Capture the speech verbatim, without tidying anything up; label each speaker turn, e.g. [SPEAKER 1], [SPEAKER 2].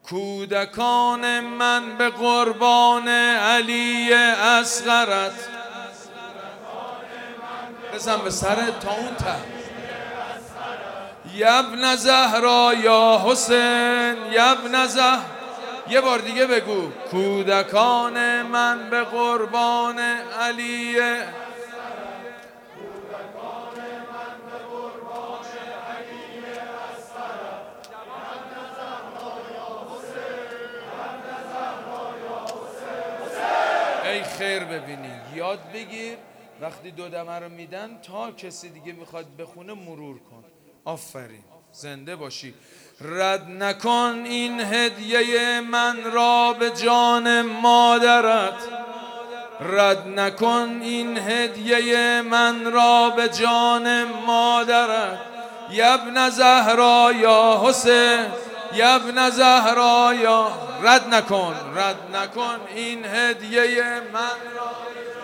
[SPEAKER 1] کودکان من به قربان علی اصغرت. بزن به سر تا اون ته. یبن زهرا یا حسین یبن زهرا. یه بار دیگه بگو. کودکان من به قربان علی. ای خیر ببینی یاد بگیر وقتی دو دمه رو میدن تا کسی دیگه میخواد بخونه مرور کن. آفرین، زنده باشی. رد نکن این هدیه من را به جان مادرت. رد نکن این هدیه من را به جان مادرت. یبن زهرا یا حسین یبن زهرا یا. رد نکن رد نکن این هدیه من را